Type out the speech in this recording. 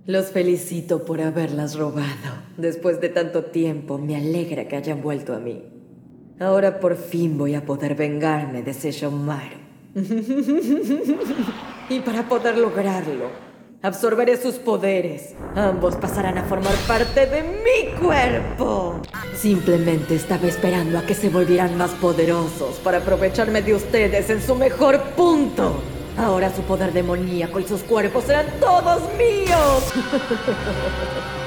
Los felicito por haberlas robado. Después de tanto tiempo, me alegra que hayan vuelto a mí. Ahora por fin voy a poder vengarme de Sesshomaru. Y para poder lograrlo, absorberé sus poderes. Ambos pasarán a formar parte de mi cuerpo. Simplemente estaba esperando a que se volvieran más poderosos para aprovecharme de ustedes en su mejor punto. Ahora su poder demoníaco y sus cuerpos serán todos míos.